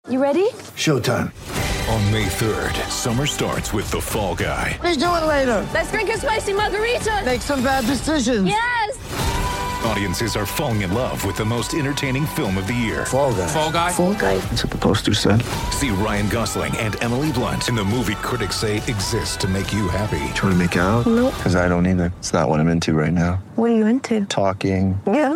You ready? Showtime. On May 3rd, summer starts with The Fall Guy. Let's do it later. Let's drink a spicy margarita. Make some bad decisions. Yes! Audiences are falling in love with the most entertaining film of the year. Fall Guy. Fall Guy? Fall guy. That's what the poster said. See Ryan Gosling and Emily Blunt in the movie critics say exists to make you happy. Trying to make it out? Nope. Because I don't either. It's not what I'm into right now. What are you into? Talking. Yeah.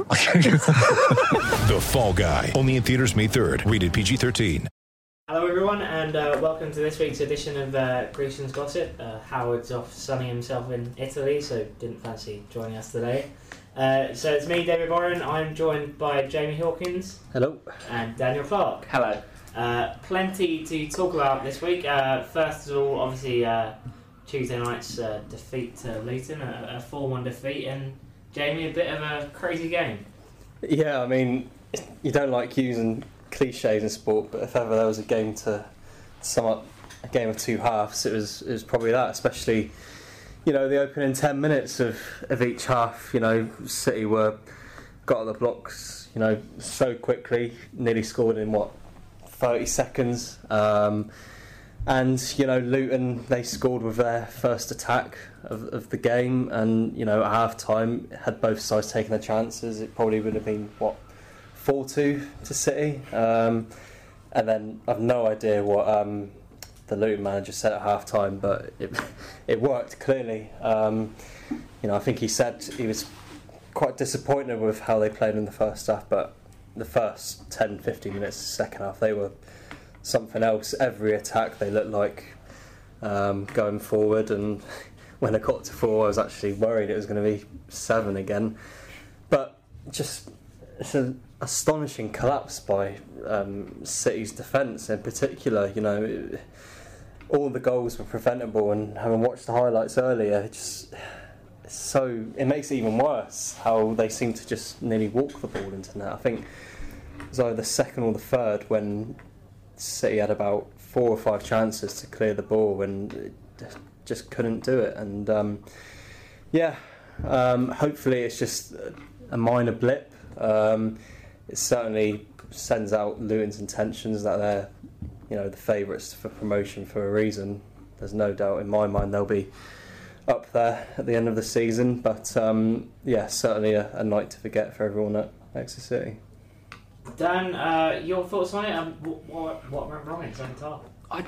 The Fall Guy. Only in theaters May 3rd. Rated PG-13. Hello everyone, and welcome to this week's edition of Grecian's Gossip. Howard's off sunning himself in Italy, so didn't fancy joining us today. So it's me, David Warren. I'm joined by Jamie Hawkins. Hello. And Daniel Clark. Hello. Plenty to talk about this week. First of all, obviously, Tuesday night's defeat to Luton, a 4-1 defeat, and Jamie, a bit of a crazy game. Yeah, I mean, you don't like using cliches in sport, but if ever there was a game to sum up a game of two halves, it was probably that. Especially, you know, the opening 10 minutes of each half. You know, City got on the blocks, you know, so quickly, nearly scored in 30 seconds. And you know, Luton, they scored with their first attack of the game, and you know, at half time, had both sides taken their chances, it probably would have been 4-2 to City, and then I've no idea what the Luton manager said at half time, but it worked clearly. You know, I think he said he was quite disappointed with how they played in the first half, but the first 10-15 minutes of the second half, they were something else. Every attack they looked like going forward, and when I got to 4 I was actually worried it was going to be 7 again. But just, it's an astonishing collapse by City's defence in particular. You know, all the goals were preventable, and having watched the highlights earlier, it makes it even worse how they seem to just nearly walk the ball into net. I think it was either the second or the third when City had about 4 or 5 chances to clear the ball and it just couldn't do it. And hopefully it's just a minor blip. It certainly sends out Luton's intentions that they're, you know, the favourites for promotion for a reason. There's no doubt in my mind they'll be up there at the end of the season. But certainly a night to forget for everyone at Exeter City. Dan, your thoughts on it? What went wrong in the second half?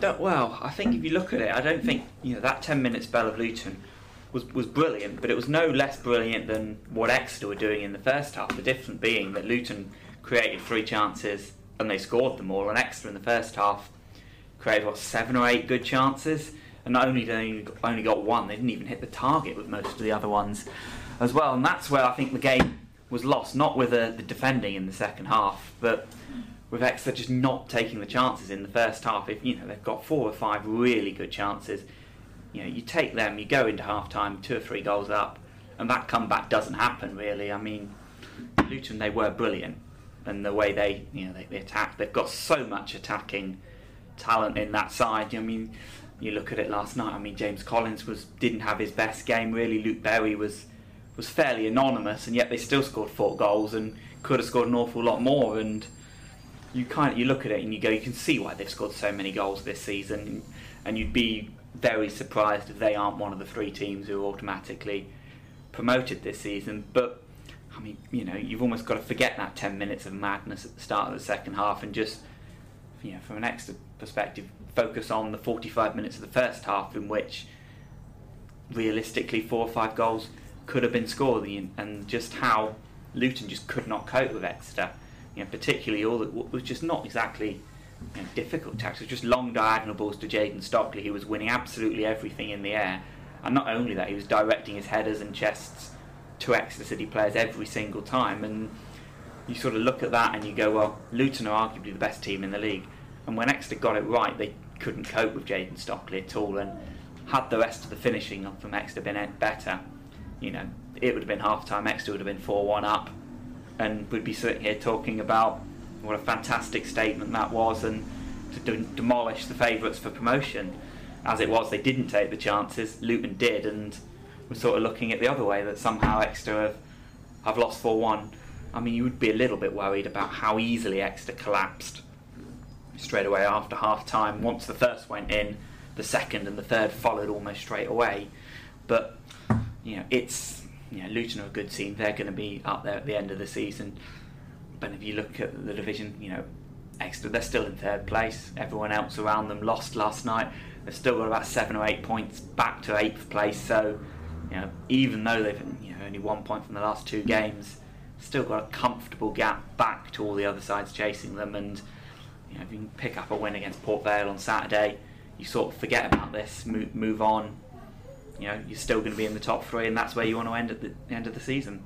I think if you look at it, I don't think, you know, that 10 minute spell of Luton was brilliant, but it was no less brilliant than what Exeter were doing in the first half. The difference being that Luton created 3 chances and they scored them all, and Exeter in the first half created 7 or 8 good chances, and not only they only got 1, they didn't even hit the target with most of the other ones as well. And that's where I think the game was lost, not with the defending in the second half, but with Exeter just not taking the chances in the first half. If you know they've got 4 or 5 really good chances, you know, you take them, you go into half time 2 or 3 goals up, and that comeback doesn't happen really. I mean, Luton, they were brilliant, and the way they attacked, they've got so much attacking talent in that side. I mean, you look at it last night. I mean, James Collins didn't have his best game really. Luke Berry was fairly anonymous, and yet they still scored 4 goals and could have scored an awful lot more. And you look at it and you go, you can see why they've scored so many goals this season, and you'd be very surprised if they aren't one of the 3 teams who are automatically promoted this season. But I mean, you know, you've almost got to forget that 10 minutes of madness at the start of the second half and just, you know, from an Exeter perspective, focus on the 45 minutes of the first half in which realistically 4 or 5 goals could have been scored, and just how Luton just could not cope with Exeter. You know, particularly all that was just not exactly, you know, difficult tackles. It was just long diagonal balls to Jayden Stockley, who was winning absolutely everything in the air, and not only that, he was directing his headers and chests to Exeter City players every single time. And you sort of look at that and you go, well, Luton are arguably the best team in the league, and when Exeter got it right, they couldn't cope with Jayden Stockley at all. And had the rest of the finishing from Exeter been better, you know, it would have been half time, Exeter would have been 4-1 up, and we'd be sitting here talking about what a fantastic statement that was, and to demolish the favourites for promotion. As it was, they didn't take the chances, Luton did, and we're sort of looking at the other way, that somehow Exeter have lost 4-1. I mean, you would be a little bit worried about how easily Exeter collapsed straight away after half time. Once the first went in, the second and the third followed almost straight away. But it's Luton are a good team. They're going to be up there at the end of the season. But if you look at the division, Exeter, they're still in third place. Everyone else around them lost last night. They've still got about 7 or 8 points back to 8th place. So even though they've only 1 point from the last 2 games, still got a comfortable gap back to all the other sides chasing them. And if you can pick up a win against Port Vale on Saturday, you sort of forget about this, move on. You're still going to be in the top 3, and that's where you want to end at the end of the season.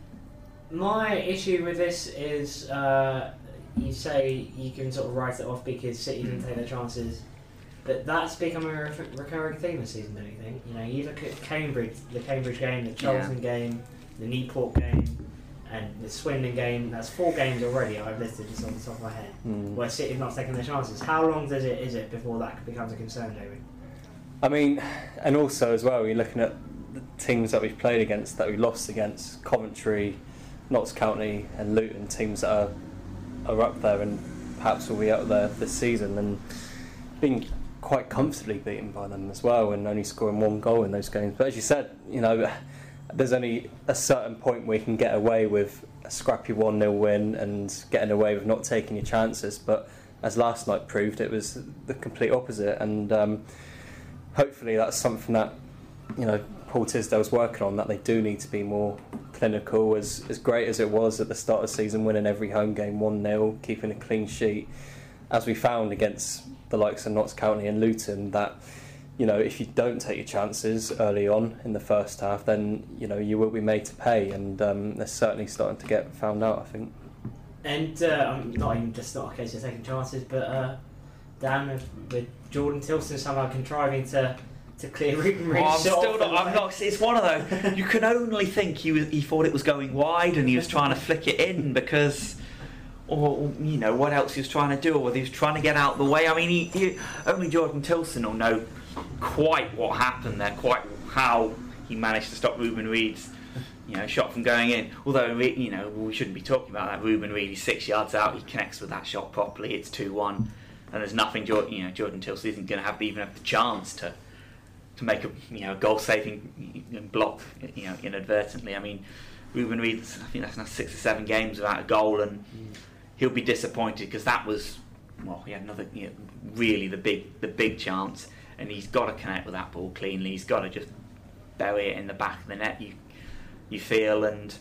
My issue with this is you say you can sort of write it off because City didn't take their chances, but that's becoming a recurring theme this season, don't you think? You look at Cambridge, the Cambridge game, the Charlton game, the Newport game, and the Swindon game. That's 4 games already I've listed just on the top of my head where City have not taken their chances. How long is it before that becomes a concern, David? I mean, and also as well, you're looking at the teams that we've played against, that we lost against: Coventry, Notts County and Luton, teams that are up there and perhaps will be up there this season, and being quite comfortably beaten by them as well, and only scoring 1 goal in those games. But as you said, there's only a certain point where you can get away with a scrappy 1-0 win and getting away with not taking your chances. But as last night proved, it was the complete opposite, and hopefully that's something that Paul Tisdale's working on, that they do need to be more clinical. As great as it was at the start of the season, winning every home game 1-0, keeping a clean sheet, as we found against the likes of Notts County and Luton, that if you don't take your chances early on in the first half, then you will be made to pay, and they're certainly starting to get found out, I think. And not even just not a case of taking chances, but Dan, with Jordan Tilson somehow contriving to clear Ruben Reed's shot. I'm not. It's one of those. You can only think he thought it was going wide and he was trying to flick it in because, or what else he was trying to do, or whether he was trying to get out of the way. I mean, only Jordan Tilson will know quite what happened there, quite how he managed to stop Ruben Reed's shot from going in. Although we shouldn't be talking about that. Ruben Reed, he's 6 yards out, he connects with that shot properly. It's 2-1, and there's nothing. Jordan Tilson isn't going to even have the chance to make a goal-saving block inadvertently. I mean, Ruben Reed, I think that's now 6 or 7 games without a goal, and he'll be disappointed because that was he had another really the big chance, and he's got to connect with that ball cleanly. He's got to just bury it in the back of the net. You feel, and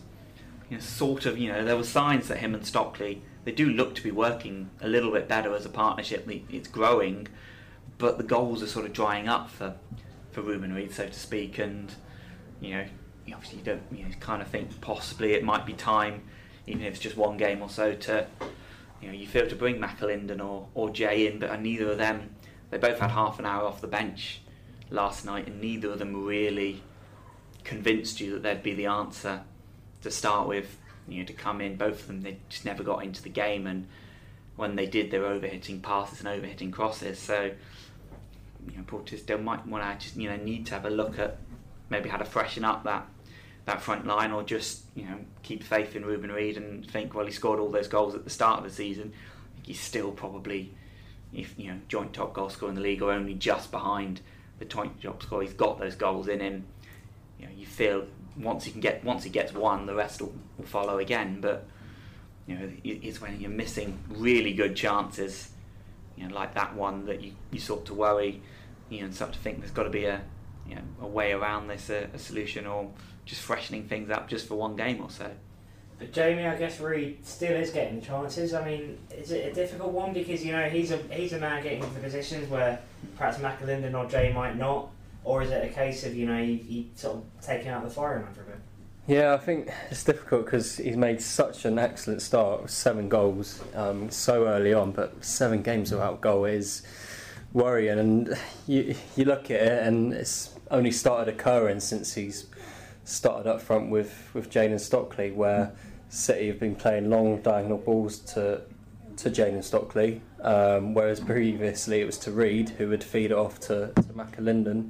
there were signs that him and Stockley, they do look to be working a little bit better as a partnership. It's growing, but the goals are sort of drying up for Ruben Reed, so to speak, and obviously you don't kind of think possibly it might be time, even if it's just 1 game or so, to you feel to bring McAlinden or Jay in, but neither of them, they both had half an hour off the bench last night, and neither of them really convinced you that they'd be the answer to start with. To come in, both of them, they just never got into the game, and when they did, they were overhitting passes and overhitting crosses. So Paul Tisdale might want to just need to have a look at maybe how to freshen up that front line, or just keep faith in Ruben Reed and think, well, he scored all those goals at the start of the season. I think he's still probably, if joint top goal scorer in the league, or only just behind the joint top scorer. He's got those goals in him. You feel once he gets one, the rest will follow again. But it's when you're missing really good chances, like that one, that you sort to worry, and start to think there's got to be a way around this, a solution, or just freshening things up just for 1 game or so. But Jamie, I guess Reed still is getting the chances. I mean, is it a difficult one because he's a man getting into positions where perhaps McAlinden or Jay might not, or is it a case of he sort of taking out the firing line for a bit? Yeah, I think it's difficult because he's made such an excellent start with 7 goals so early on, but 7 games without goal is worrying. And you look at it, and it's only started occurring since he's started up front with Jayden Stockley, where City have been playing long diagonal balls to Jayden Stockley, whereas previously it was to Reed, who would feed it off to McAlinden.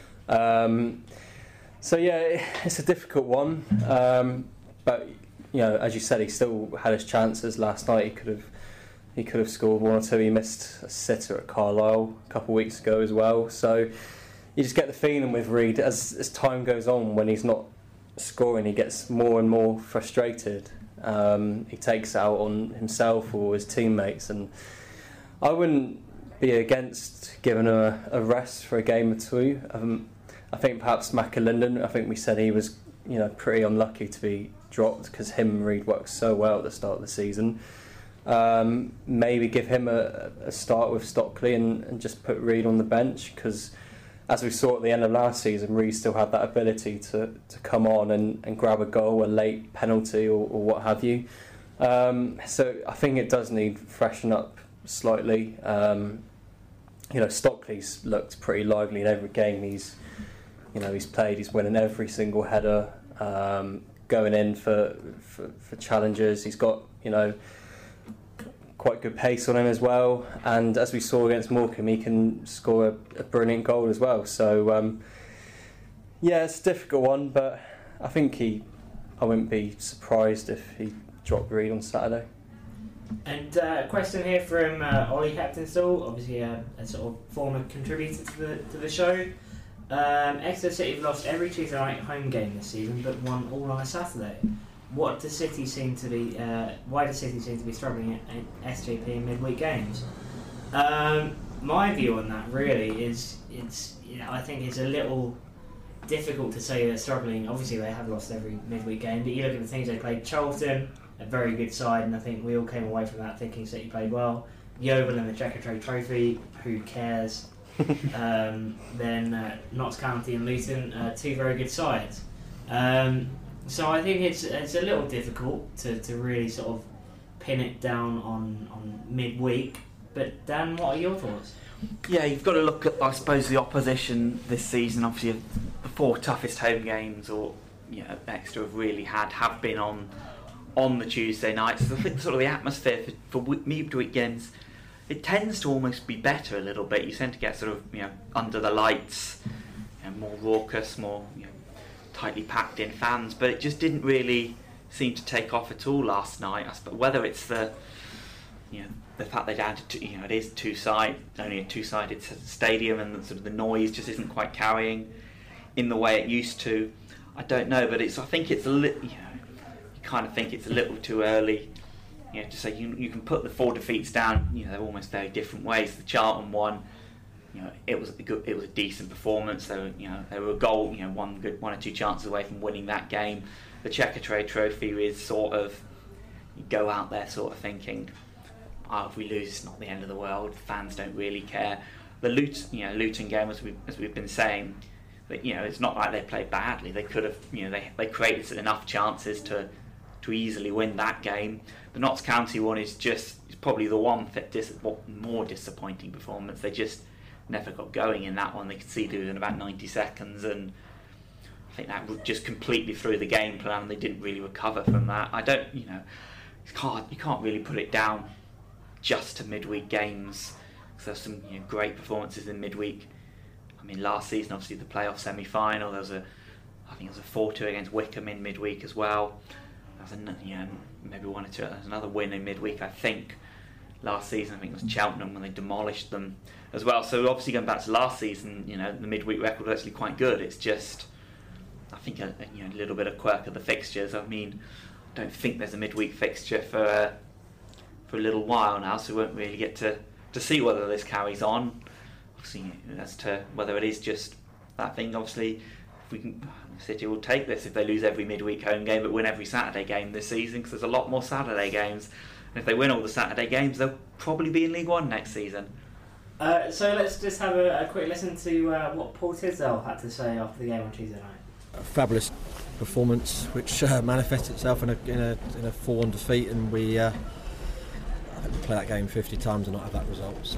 So yeah, it's a difficult one, but as you said, he still had his chances last night. He could have he could have scored one or two. He missed a sitter at Carlisle a couple of weeks ago as well. So you just get the feeling with Reid, as time goes on, when he's not scoring, he gets more and more frustrated. He takes it out on himself or his teammates, and I wouldn't be against giving a rest for a game or two. I think perhaps McAlinden, I think we said he was pretty unlucky to be dropped because him and Reid worked so well at the start of the season. Maybe give him a start with Stockley and just put Reid on the bench, because as we saw at the end of last season, Reid still had that ability to come on and grab a goal, a late penalty or what have you. So I think it does need freshen up slightly. Stockley's looked pretty lively in every game he's played. He's winning every single header, going in for challenges. He's got quite good pace on him as well, and as we saw against Morecambe, he can score a brilliant goal as well. So it's a difficult one, but I think I wouldn't be surprised if he dropped Reid on Saturday. And a question here from Ollie Heptonstall, obviously a sort of former contributor to the show. Exeter City have lost every Tuesday night home game this season, but won all on a Saturday. Why does City seem to be struggling at SJP in midweek games? My view on that really is I think it's a little difficult to say they're struggling. Obviously they have lost every midweek game, but you look at the teams they played. Charlton, a very good side, and I think we all came away from that thinking City played well. Yeovil in the Checkatrade Trophy, who cares? Then Notts County and Luton, two very good sides. So I think it's a little difficult to really sort of pin it down on midweek. But Dan, what are your thoughts? Yeah, you've got to look at, I suppose, the opposition this season. Obviously, the four toughest home games, or Exeter have really have been on the Tuesday nights. So I think sort of the atmosphere for midweek games, it tends to almost be better a little bit. You tend to get sort of under the lights, more raucous, more tightly packed in fans, but it just didn't really seem to take off at all last night. But whether it's the fact they'd added it is only a two-sided stadium, and sort of the noise just isn't quite carrying in the way it used to, I don't know. But I think it's a little, you kind of think it's a little too early, to say you can put the four defeats down. They're almost very different ways. The Charlton one, it was a decent performance. They were a goal, one or two chances away from winning that game. The Checkatrade Trophy is sort of, you go out there sort of thinking, if we lose, it's not the end of the world. Fans don't really care. The Luton game, as we've been saying, but it's not like they played badly. They could have, they created enough chances to easily win that game. The Notts County one is probably the one more disappointing performance. They just never got going in that one. They conceded in about 90 seconds, and I think that just completely threw the game plan. They didn't really recover from that. I don't, you can't really put it down just to midweek games, because there's some great performances in midweek. I mean, last season, obviously the playoff semi-final, I think it was a 4-2 against Wickham in midweek as well. Maybe one or two. There's another win in midweek, I think. Last season, I think it was Cheltenham when they demolished them as well. So obviously going back to last season, the midweek record was actually quite good. It's just, I think, a little bit of quirk of the fixtures. I mean, I don't think there's a midweek fixture for a little while now, so we won't really get to see whether this carries on. Obviously, as to whether it is just that thing. Obviously, City will take this if they lose every midweek home game but win every Saturday game this season, because there's a lot more Saturday games. And if they win all the Saturday games, they'll probably be in League One next season. So let's just have a quick listen to what Paul Tisdale had to say after the game on Tuesday night. A fabulous performance, which manifests itself in a 4-1 defeat, and we play that game 50 times and not have that result. So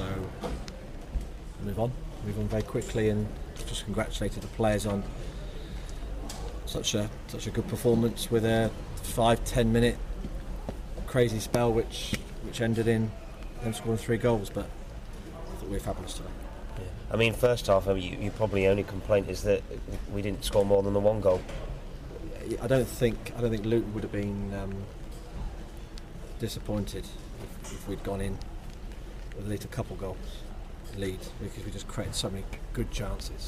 move on very quickly, and just congratulated the players on such a good performance with a 5-10 minute crazy spell which ended in them scoring 3 goals. But I thought we were fabulous today. Yeah. I mean, first half, you probably only complaint is that we didn't score more than the 1 goal. I don't think Luton would have been disappointed if we'd gone in with at least a couple goals lead, because we just created so many good chances.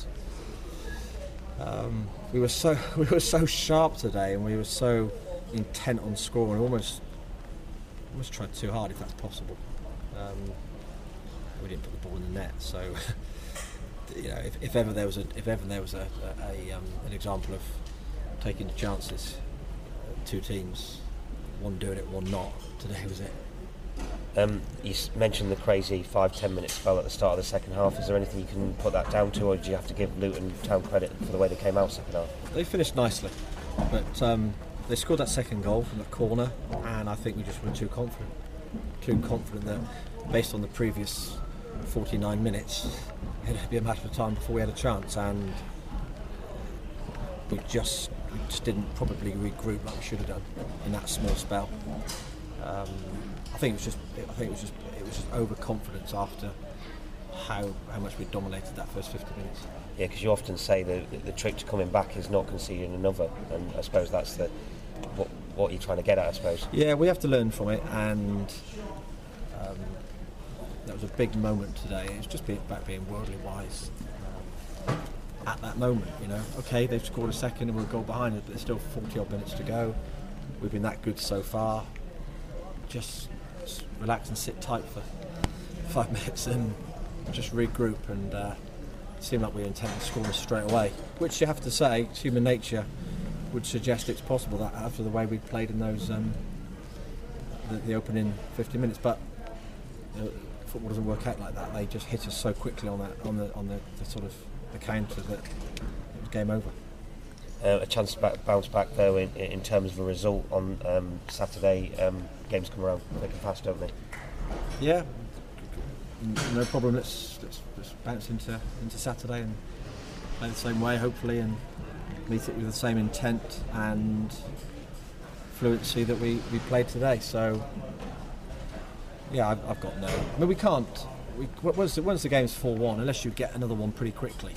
We were so sharp today, and we were so intent on scoring. Almost tried too hard, if that's possible. We didn't put the ball in the net, so you know, if ever there was an example of taking chances, two teams, one doing it, one not. Today was it. You mentioned the crazy 5-10 minute spell at the start of the second half. Is there anything you can put that down to, or do you have to give Luton Town credit for the way they came out second half? They finished nicely, but they scored that second goal from the corner, and I think we just were too confident that, based on the previous 49 minutes, it'd be a matter of time before we had a chance, and we just didn't probably regroup like we should have done in that small spell. I think it was just overconfidence after how much we dominated that first 50 minutes. Yeah, because you often say the trick to coming back is not conceding another, and I suppose that's what you're trying to get at, I suppose. Yeah, we have to learn from it, and that was a big moment today. It was just about being worldly wise at that moment, you know. Okay, they've scored a second and we're a goal behind it, but there's still 40 odd minutes to go. We've been that good so far. Just relax and sit tight for 5 minutes and just regroup, and it seemed like we were intent on scoring straight away, which you have to say, it's human nature would suggest it's possible that after the way we played in those the opening 50 minutes, but football doesn't work out like that. They just hit us so quickly on the sort of the counter that it was game over. A chance to bounce back though in terms of a result on Saturday. Games come around quick and fast, don't they? Yeah, no problem. Let's bounce into Saturday and play the same way, hopefully, and meet it with the same intent and fluency that we played today. So yeah, I've got no. I mean, we can't. Once the game's 4-1, unless you get another one pretty quickly,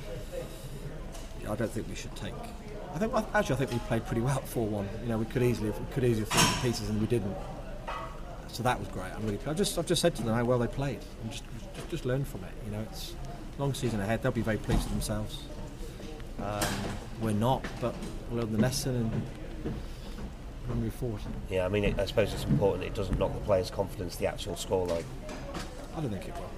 I don't think we should take. I think we played pretty well at 4-1. You know, we could easily have fallen to pieces, and we didn't. So that was great. I've just said to them how well they played, and just learn from it. You know, it's a long season ahead. They'll be very pleased with themselves. We're not, but we'll learn the lesson and move forward. Yeah, I mean, I suppose it's important. It doesn't knock the players' confidence, the actual scoreline. I don't think it will.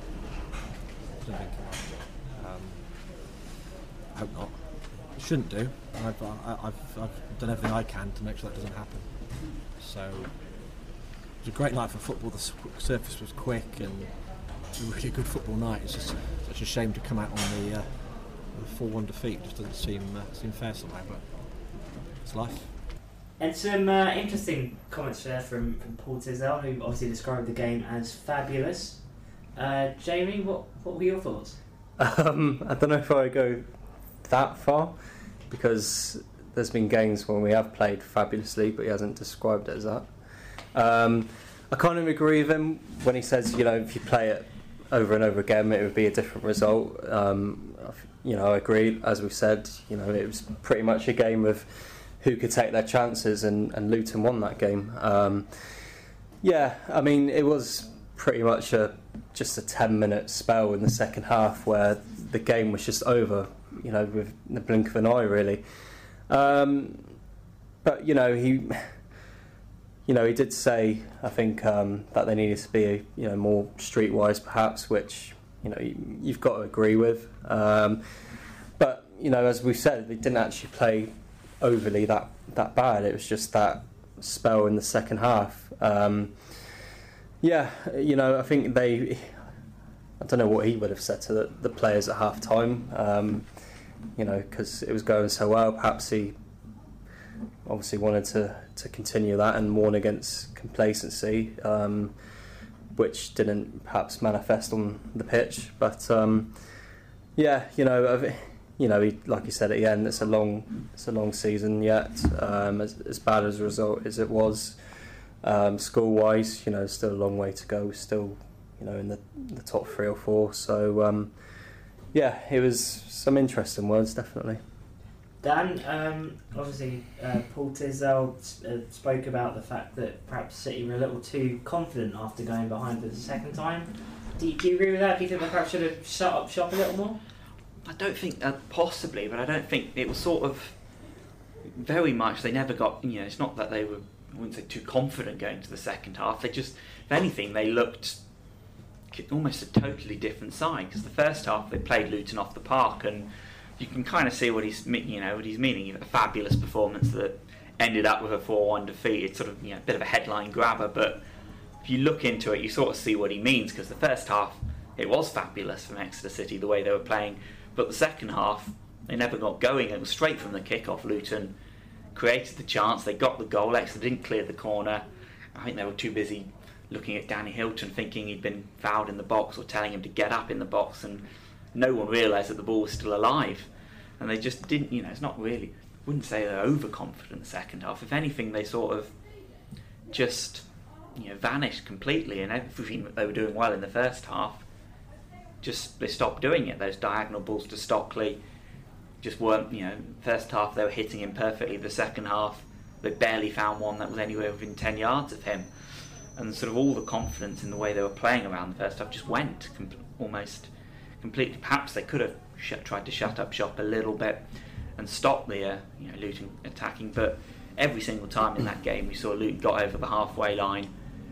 I hope not. It shouldn't do. I've done everything I can to make sure that doesn't happen. So it was a great night for football. The surface was quick and it was a really good football night. It's just such a shame to come out on the 4-1 defeat. It just doesn't seem fair somehow, but it's life. And some interesting comments there from Paul Tisdale, who obviously described the game as fabulous. Jamie, what were your thoughts? I don't know if I go that far, because there's been games when we have played fabulously, but he hasn't described it as that. I kind of agree with him when he says, you know, if you play it over and over again, it would be a different result. You know, I agree. As we said, you know, it was pretty much a game of who could take their chances, and Luton won that game. Yeah, I mean, it was pretty much just a 10-minute spell in the second half where the game was just over, you know, with the blink of an eye, really. But you know, he did say, I think, that they needed to be, you know, more streetwise, perhaps, which, you know, you've got to agree with. But you know, as we said, they didn't actually play overly that bad. It was just that spell in the second half. Yeah, you know, I think I don't know what he would have said to the players at half time, you know, because it was going so well. Perhaps he obviously wanted to continue that and warn against complacency, which didn't perhaps manifest on the pitch. But yeah, you know, he, like he said at the end, it's a long season yet. As bad as a result as it was, school-wise, you know, still a long way to go. Still, you know, in the top 3 or 4. So yeah, it was some interesting words, definitely. Dan, obviously Paul Tisdale spoke about the fact that perhaps City were a little too confident after going behind for the second time. Do you agree with that? Do you think they perhaps should have shut up shop a little more? I don't think possibly, but I don't think it was sort of very much. They never got. It's not that they were. I wouldn't say too confident going to the second half. They just, if anything, they looked almost a totally different side. Because the first half they played Luton off the park, and you can kind of see what he's meaning. A fabulous performance that ended up with a 4-1 defeat. It's sort of a bit of a headline grabber, but if you look into it, you sort of see what he means. Because the first half it was fabulous from Exeter City the way they were playing. But the second half, they never got going. It was straight from the kick-off. Luton created the chance. They got the goal. Exeter didn't clear the corner. I think they were too busy looking at Danny Hilton, thinking he'd been fouled in the box or telling him to get up in the box, and no one realised that the ball was still alive. And they just didn't, it's not really, I wouldn't say they're overconfident the second half. If anything, they sort of just, vanished completely, and everything that they were doing well in the first half, they stopped doing it. Those diagonal balls to Stockley just weren't, first half they were hitting him perfectly. The second half they barely found one that was anywhere within 10 yards of him. And sort of all the confidence in the way they were playing around the first half just went almost completely. Perhaps they could have tried to shut up shop a little bit and stop the Luton attacking, but every single time in that game we saw Luton got over the halfway line.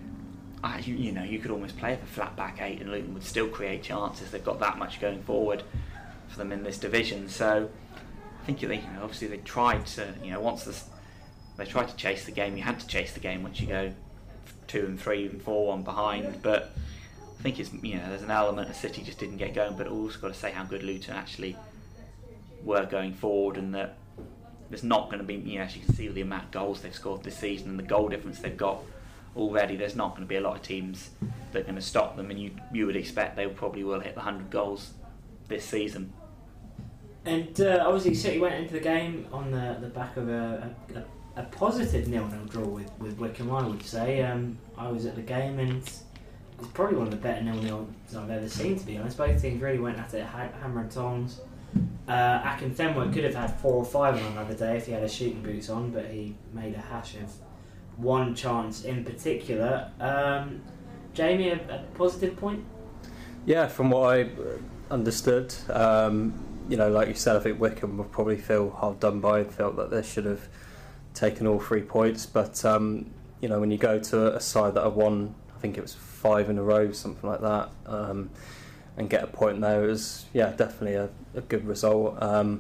You could almost play with a flat back 8 and Luton would still create chances. They've got that much going forward for them in this division. So I think obviously they tried to they tried to chase the game. You had to chase the game once you go 2 and 3 and 4-1 behind. But I think it's there's an element of City just didn't get going. But also got to say how good Luton actually were going forward, and that there's not going to be as you can see with the amount of goals they've scored this season and the goal difference they've got already, there's not going to be a lot of teams that are going to stop them, and you would expect they probably will hit the 100 goals this season. And obviously City went into the game on the back of a positive 0-0 draw with Wycombe, I would say. I was at the game, and it's probably one of the better 0-0s I've ever seen, to be honest. Both teams really went at it hammer and tongs. Akinfenwa could have had 4 or 5 on another day if he had his shooting boots on, but he made a hash of one chance in particular. Jamie, a positive point? Yeah, from what I understood, like you said, I think Wycombe will probably feel hard done by and felt that they should have taken all 3 points. But when you go to a side that have won, I think it was 5 in a row, something like that, and get a point there, it was definitely a good result.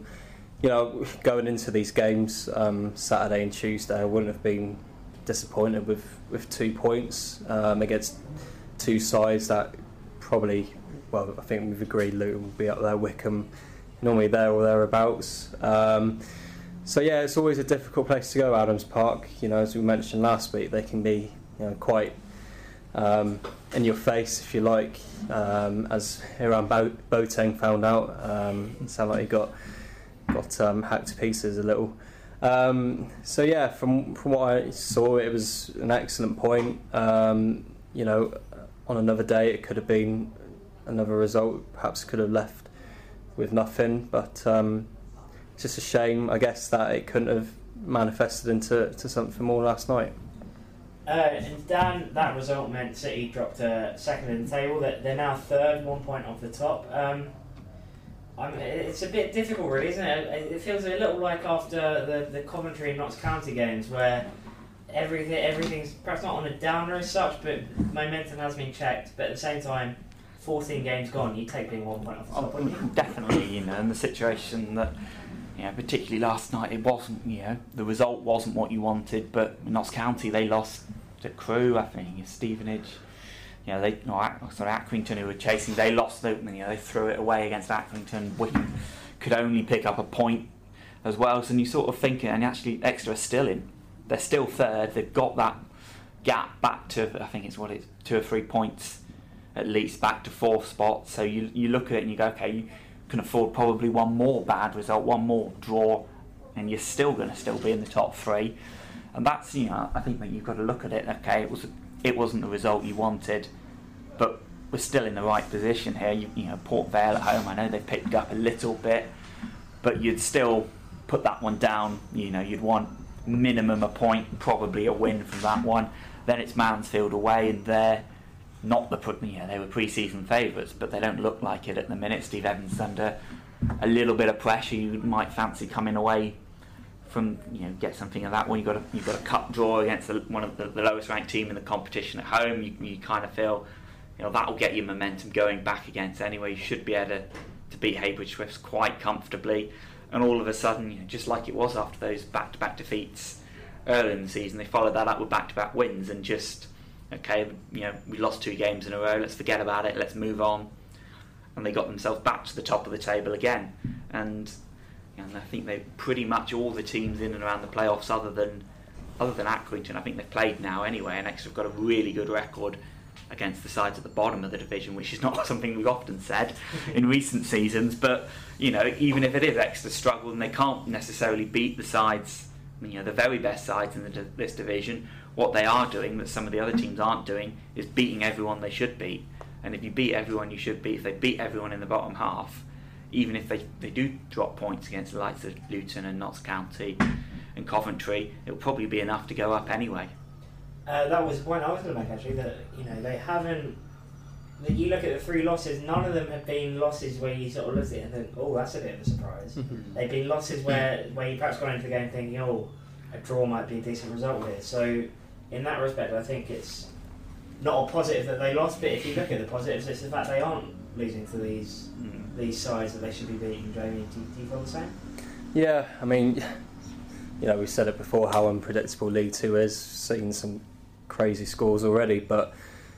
Going into these games Saturday and Tuesday, I wouldn't have been disappointed with 2 points against 2 sides that probably, I think we've agreed Luton will be up there, Wycombe normally there or thereabouts. It's always a difficult place to go, Adams Park. As we mentioned last week, they can be quite in your face, if you like, as Hiram Boateng found out. It sounded like he got hacked to pieces a little. From what I saw, it was an excellent point. On another day it could have been another result, perhaps could have left with nothing, but it's just a shame, I guess, that it couldn't have manifested into something more last night. And Dan, that result meant City dropped second in the table. They're now third, 1 point off the top. It's a bit difficult, really, isn't it? It feels a little like after the Coventry and Notts County games, where everything's perhaps not on a downer as such, but momentum has been checked. But at the same time, 14 games gone, you take being 1 point off the top, wouldn't you? Definitely, in the situation that, particularly last night, it wasn't, the result wasn't what you wanted. But Notts County, they lost to Crewe, I think, Stevenage. Accrington, who were chasing, they lost. They threw it away against Accrington. Wycombe could only pick up a point as well. So you sort of think, and actually Exeter are still in. They're still third. They've got that gap back to, I think it's 2 or 3 points at least, back to 4th spot. So you look at it and you go, okay, you can afford probably one more bad result, one more draw, and you're still going to be in the top 3. And that's, I think that you've got to look at it. Okay, it wasn't the result you wanted, but we're still in the right position here. Port Vale at home, I know they've picked up a little bit, but you'd still put that one down. You'd want minimum a point, probably a win from that one. Then it's Mansfield away, and they're not they were pre-season favourites, but they don't look like it at the minute. Steve Evans under a little bit of pressure. You might fancy coming away from get something of that one. You've got a cup draw against one of the lowest ranked team in the competition at home. You kind of feel that will get your momentum going back against anyway. You should be able to beat Heybridge Swifts quite comfortably, and all of a sudden, just like it was after those back-to-back defeats early in the season, they followed that up with back-to-back wins and just we lost 2 games in a row, let's forget about it, let's move on. And they got themselves back to the top of the table again. And I think they pretty much all the teams in and around the playoffs other than Accrington, I think they've played now anyway, and Exeter have got a really good record against the sides at the bottom of the division, which is not something we've often said in recent seasons. But even if it is Exeter's struggle and they can't necessarily beat the sides, the very best sides in this division, what they are doing that some of the other teams aren't doing is beating everyone they should beat. And if you beat everyone you should beat, if they beat everyone in the bottom half, even if they do drop points against the likes of Luton and Notts County and Coventry, it'll probably be enough to go up anyway. That was the point I was going to make, actually, that they haven't. You look at the 3 losses, none of them have been losses where you sort of look at it and think, oh, that's a bit of a surprise. They've been losses where you perhaps gone into the game thinking, oh, a draw might be a decent result here. So in that respect, I think it's not a positive that they lost, but if you look at the positives, it's the fact they aren't losing to these sides that they should be beating. Jamie, do you feel the same? Yeah, I mean, we said it before how unpredictable League 2 is. Seen some crazy scores already, but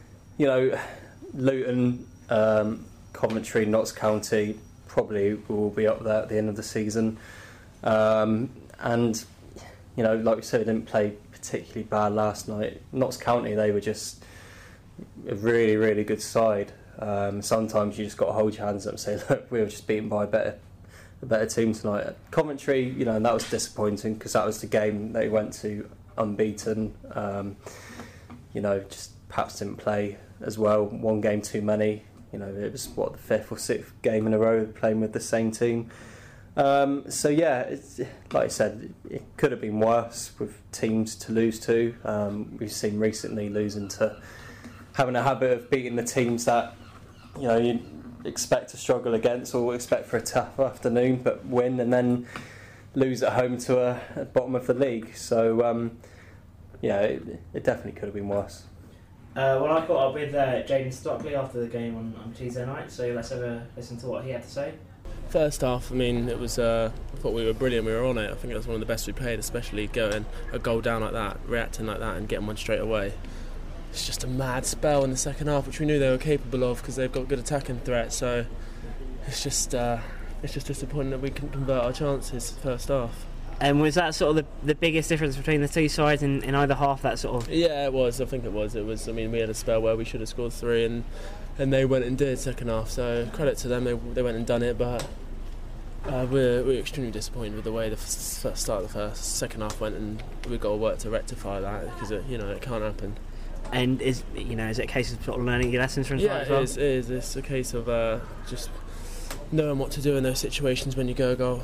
Luton, Coventry, Notts County probably will be up there at the end of the season. And like we said, they didn't play particularly bad last night. Notts County, they were just a really, really good side. Sometimes you just got to hold your hands up and say, look, we were just beaten by a better team tonight. Coventry, and that was disappointing because that was the game they went to unbeaten. Just perhaps didn't play as well. 1 game too many. It was the 5th or 6th game in a row playing with the same team. So yeah, it's, like I said, it could have been worse with teams to lose to. We've seen recently losing to having a habit of beating the teams that you expect to struggle against or expect for a tough afternoon, but win and then lose at home to a bottom of the league. So it definitely could have been worse. Well, I caught up with Jaden Stockley after the game on Tuesday night, so let's have a listen to what he had to say. First half, it was. I thought we were brilliant. We were on it. I think it was one of the best we played, especially going a goal down like that, reacting like that, and getting one straight away. It's just a mad spell in the second half, which we knew they were capable of because they've got good attacking threat. So it's just disappointing that we couldn't convert our chances first half. And was that sort of the biggest difference between the 2 sides in either half? That sort of. Yeah, it was. I think it was. We had a spell where we should have scored 3, and they went and did second half. So credit to them. They went and done it, but we're extremely disappointed with the way the first start of the second half went, and we've got to work to rectify that because it can't happen. And is it a case of sort of learning your lessons from yeah, as well? it is. It's a case of just knowing what to do in those situations when you go a goal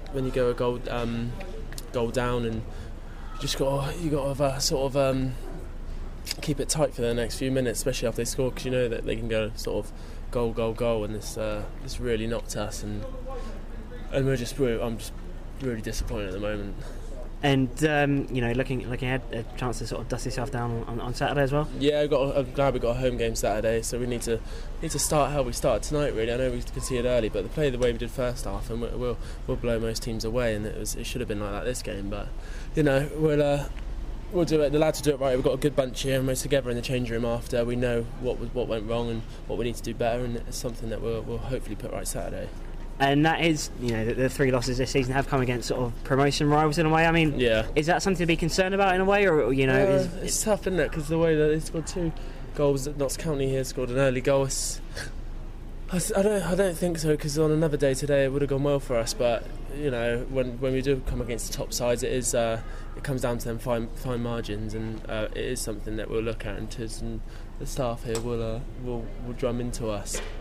down, and you got to sort of keep it tight for the next few minutes, especially after they score, because you know that they can go sort of goal, and this really knocked us, and I'm just really disappointed at the moment. And looking ahead, a chance to sort of dust yourself down on Saturday as well. Yeah, I'm glad we got a home game Saturday, so we need to start how we started tonight. Really, I know we conceded early, but play the way we did first half, and we'll blow most teams away. And it should have been like that this game, but we'll do it. The lads will do it right. We've got a good bunch here, and we're together in the change room after. We know what went wrong and what we need to do better, and it's something that we'll hopefully put right Saturday. And that is, the 3 losses this season have come against sort of promotion rivals in a way. I mean, yeah. Is that something to be concerned about in a way, or it's tough, isn't it? Because the way that they scored 2 goals, that Notts County here scored an early goal. I don't think so, because on another day today it would have gone well for us. But when we do come against the top sides, it comes down to them fine margins, and it is something that we'll look at, and the staff here will drum into us.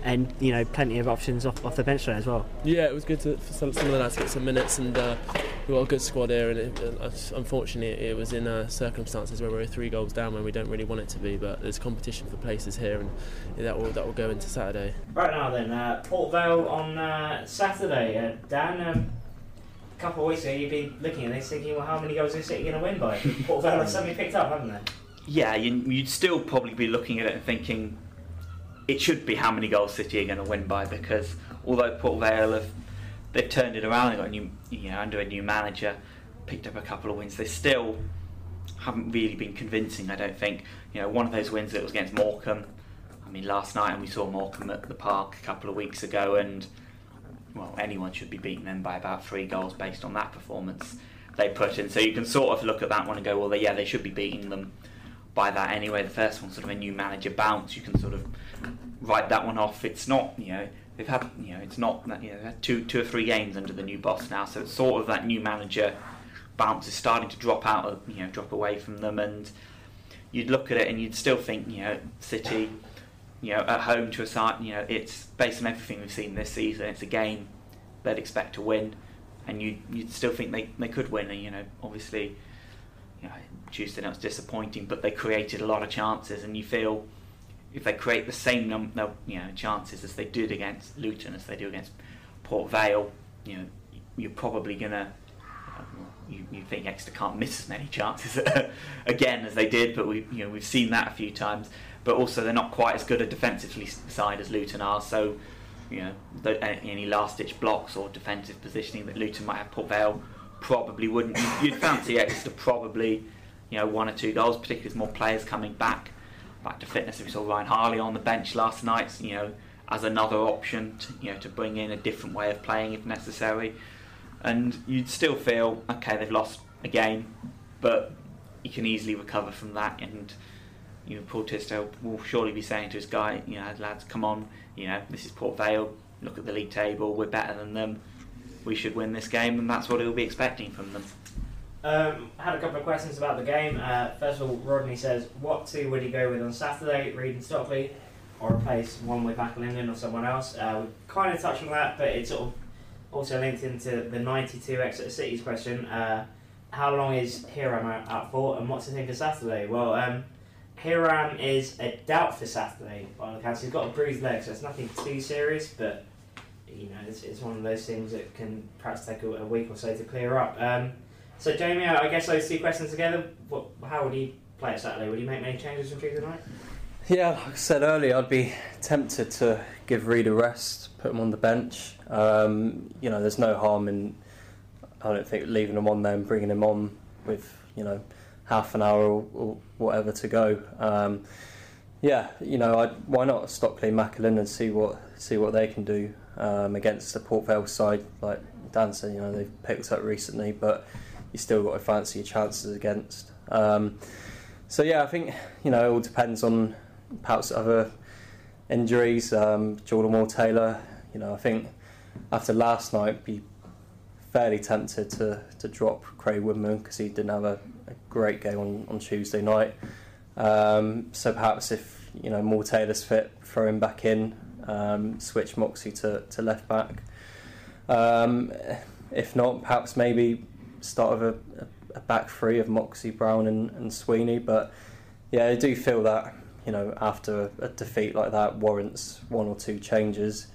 and plenty of options off the bench there as well. Yeah, it was good for some of the lads to get some minutes, and we've got a good squad here. And unfortunately, it was in circumstances where we were 3 goals down when we don't really want it to be. But there's competition for places here, and that will go into Saturday. Right now, then, Port Vale on Saturday. Dan, a couple of weeks ago, you've been looking at this, thinking, well, how many goals is City going to win by? Port Vale have suddenly picked up, haven't they? Yeah, you'd still probably be looking at it and thinking it should be how many goals City are going to win by, because although Port Vale they've turned it around, got a new, under a new manager, picked up a couple of wins, they still haven't really been convincing. I don't think. One of those wins that was against Morecambe. I mean, last night, and we saw Morecambe at the Park a couple of weeks ago, and well, anyone should be beating them by about 3 goals based on that performance they put in. So you can sort of look at that one and go, well, they should be beating them by that anyway. The first one, sort of a new manager bounce, you can sort of write that one off. It's not, they've had, it's not, they've had 2 or 3 games under the new boss now, so it's sort of that new manager bounce is starting to drop away from them, and you'd look at it and you'd still think, City, at home to a side, it's based on everything we've seen this season, it's a game they'd expect to win, and you'd still think they could win, and obviously, Tuesday night was disappointing, but they created a lot of chances, and you feel if they create the same number, chances as they did against Luton, as they do against Port Vale, you're probably gonna. You think Exeter can't miss as many chances again as they did, but we've seen that a few times. But also they're not quite as good a defensively side as Luton are, so any last-ditch blocks or defensive positioning that Luton might have, Port Vale probably wouldn't. You'd fancy Exeter probably 1 or 2 goals, particularly with more players coming back to fitness. We saw Ryan Harley on the bench last night, as another option to bring in a different way of playing if necessary. And you'd still feel, okay, they've lost a game, but you can easily recover from that. And Paul Tisdale will surely be saying to his guy, lads, come on, this is Port Vale, look at the league table, we're better than them, we should win this game, and that's what he'll be expecting from them. I had a couple of questions about the game. First of all, Rodney says, what 2 would he go with on Saturday, Reid and Stockley, or replace one with McAlinden or someone else? We kind of touched on that, but it's sort of also linked into the 92 Exeter City's question. How long is Hiram out for, and what's the thing for Saturday? Well, Hiram is a doubt for Saturday by all accounts. He's got a bruised leg, so it's nothing too serious, but it's one of those things that can perhaps take a week or so to clear up. So Jamie, I guess those 2 questions together, how would he play it Saturday? Would he make many changes from Tuesday night? Yeah, like I said earlier, I'd be tempted to give Reid a rest, put him on the bench. There's no harm in, I don't think, leaving him on there and bringing him on with, half an hour or whatever to go. Why not Stockley, McAlinden, and see what they can do against the Port Vale side. Like Dan said, they've picked up recently, but you still got to fancy your chances against. I think it all depends on perhaps other injuries. Jordan Moore-Taylor, I think after last night, be fairly tempted to drop Craig Woodman because he didn't have a great game on Tuesday night. So perhaps if Moore-Taylor's fit, throw him back in, switch Moxey to left back. If not, perhaps maybe start with a back 3 of Moxey, Brown and Sweeney. But yeah, I do feel that after a defeat like that warrants 1 or 2 changes.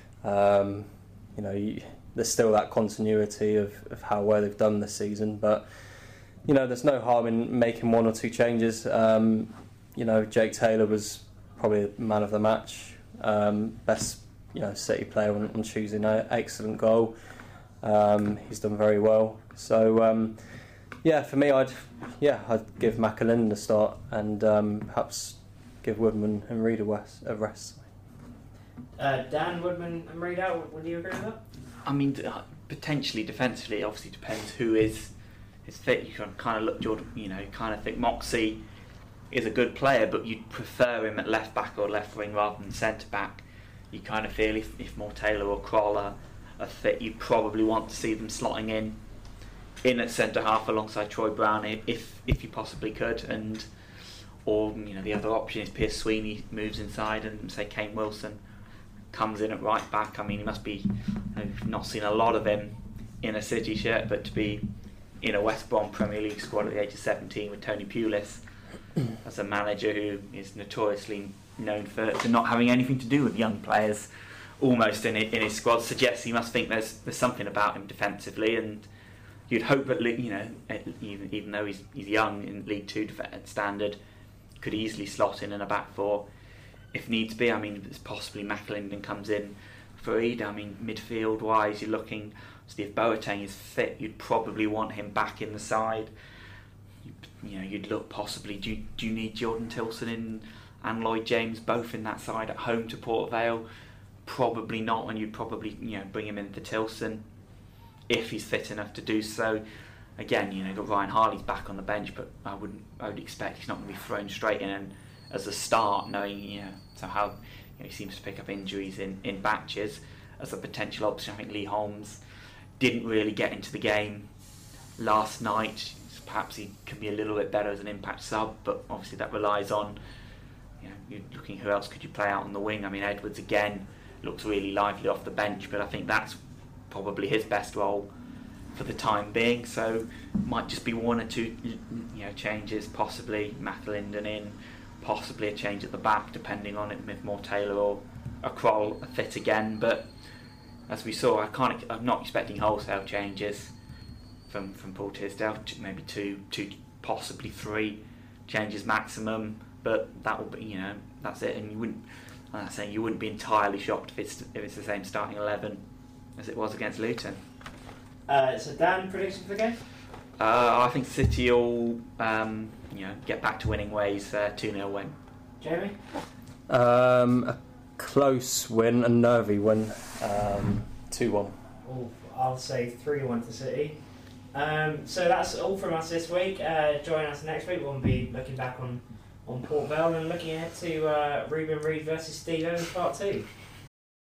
There's still that continuity of how well they've done this season, but there's no harm in making 1 or 2 changes. Jake Taylor was probably man of the match, best City player on Tuesday night. Excellent goal. He's done very well. So for me, I'd give McAlinden a start and perhaps give Woodman and Reid a rest. Dan, Woodman and Reid out. Would you agree with that? I mean, potentially defensively, obviously depends who is fit. You can kind of look, Jordan. Kind of think Moxey is a good player, but you'd prefer him at left back or left wing rather than centre back. You kind of feel if Moore-Taylor or Kroll are fit, you probably want to see them slotting in at centre half alongside Troy Brown if you possibly could, or the other option is Pierce Sweeney moves inside and say Kane Wilson comes in at right back. I mean, he must be, I've not seen a lot of him in a City shirt, but to be in a West Brom Premier League squad at the age of 17 with Tony Pulis as a manager who is notoriously known for not having anything to do with young players almost in his squad, suggests he must think there's something about him defensively, and you'd hope that, you know, even though he's young in League Two standard, could easily slot in a back four if needs be. I mean, it's possibly McAlinden comes in for Eid. I mean, midfield wise, you're looking, if Boateng is fit, you'd probably want him back in the side. You know, you'd look possibly, do you need Jordan Tilson and Lloyd James both in that side at home to Port Vale? Probably not, and you'd probably, you know, bring him in for Tilson if he's fit enough to do so. Again, you know, you've got Ryan Harley's back on the bench, but I would expect he's not going to be thrown straight in and as a start, knowing, you know, so how, you know, he seems to pick up injuries in batches as a potential option. I think Lee Holmes didn't really get into the game last night. Perhaps he can be a little bit better as an impact sub, but obviously that relies on, you know, you're looking who else could you play out on the wing. I mean, Edwards again looks really lively off the bench, but I think that's probably his best role for the time being. So might just be one or two, you know, changes, possibly McAlinden in, possibly a change at the back, depending on it, if more Taylor or a Kroll are fit again. But as we saw, I'm not expecting wholesale changes from Paul Tisdale. Maybe two, possibly three changes maximum. But that will be, you know, that's it. And you wouldn't, I'm not saying you wouldn't be entirely shocked if it's the same starting 11 as it was against Luton. So Dan, prediction for the game? I think City will, you know, get back to winning ways. 2-0 win. Jamie? A close win, a nervy win. 2-1. I'll say 3-1 to City. So that's all from us this week. Join us next week. We'll be looking back on Port Vale and looking ahead to Ruben Reid versus Steve Evans Part 2.